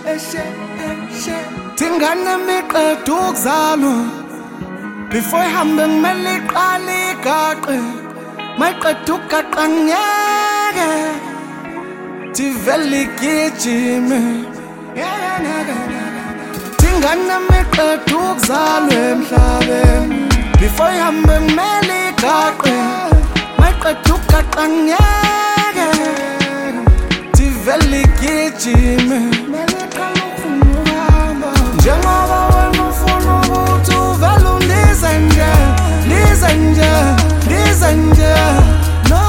Tingane miqeda ukuzalwa before ihambe kumele iqale igaqe mayiqeda ukugaqa ngeke tivele igijime Tingane miqeda ukuzalwa emhlabeni before ihambe kumele igaqe mayiqeda ukugaqa ngeke tivele igijime Njengoba wena ufuna ukuthi uvele undize nje No,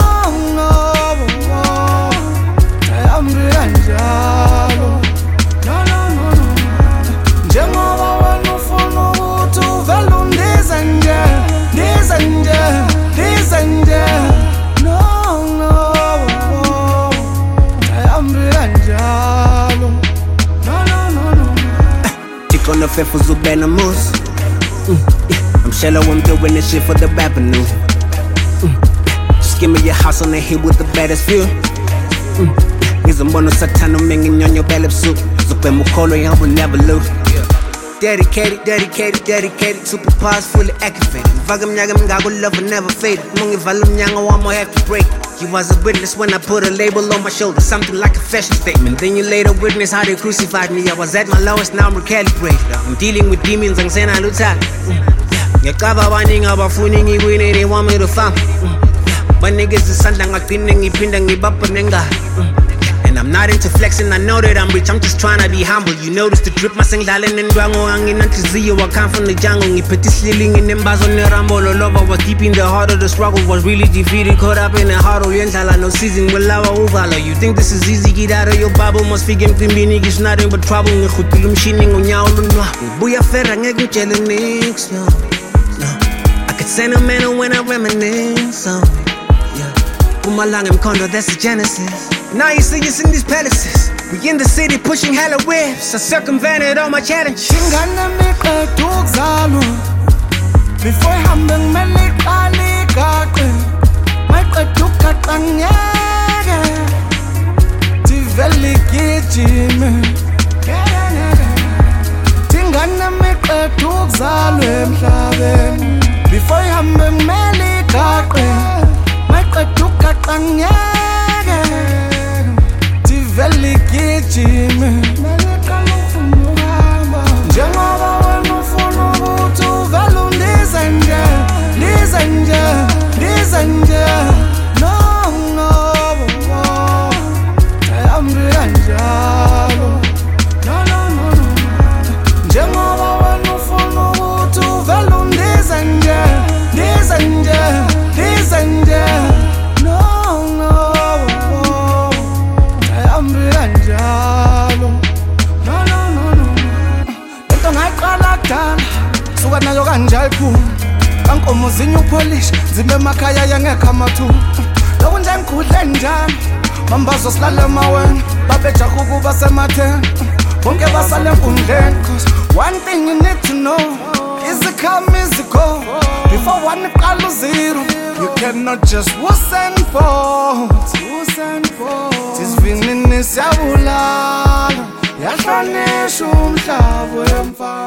ayihambi kanjalo No Njengoba wena ufuna ukuthi uvele undize nje No, ayihambi kanjalo On the fifth was Ubena Moose. I'm shallow, I'm doing this shit for the revenue. Just give me your house on the hill with the baddest view. He's a mono satano minging on your belly soup. Zupe mukolo, I will never lose. Dedicated. Super powers fully activated. Vagam yagam gago love will never fade. Mungi valum nyanga one more have to break. You was a witness when I put a label on my shoulder, something like a fashion statement. Then you later witness how they crucified me. I was at my lowest, now I'm recalibrated. I'm dealing with demons, I'm saying I look tired. Yakava winding up a fooling, you win it, they want me to farm. But niggas is something like pinning, and I'm not into flexing, I know that I'm rich, I'm just trying to be humble. You notice the drip, my sing darling and dwango, hanging until Zio, I come from the jungle. Ni petit sliling in them bars on the rumble. All over was deep in the heart of the struggle, was really defeated, caught up in a hard oriental. No season will lava over. You think this is easy, get out of your bubble, must figure him it's nothing but trouble. Ni khutulum shining on yaw lunwa. Buya ferra ngeke ngitshele nix, yo. No. I could sentimental when I reminisce, so yeah. Pumalanga Mkondo, that's the genesis. Now you see us in these palaces. We in the city pushing hella waves. I circumvented all my challenges. Tingane miqeda ukuzalwa before ihambe kumele iqale igaqe mayiqeda ukugaqa ngeke tivele igijime Tingane miqeda ukuzalwa emhlabeni before ihambe kumele igaqe mayiqeda ukugaqa ngeke Vele igijime Njengoba wena ufuna ukuthi uvele undize nje No, ayihambi kanjalo No Njengoba wena ufuna ukuthi uvele undize nje Suka nayo kanjalo phuma kankomo zinye upolish zibe emakhaya yangekho amathuba lokunje ngikudle njalo mambazo silale emaweni babejaha ukuba sematheni bonke basale enkundleni cause one thing you need to know is the come is the go before one iqala uzero you cannot just who's and Tisvinini siyabulala yahlanisha umhlaba wemfana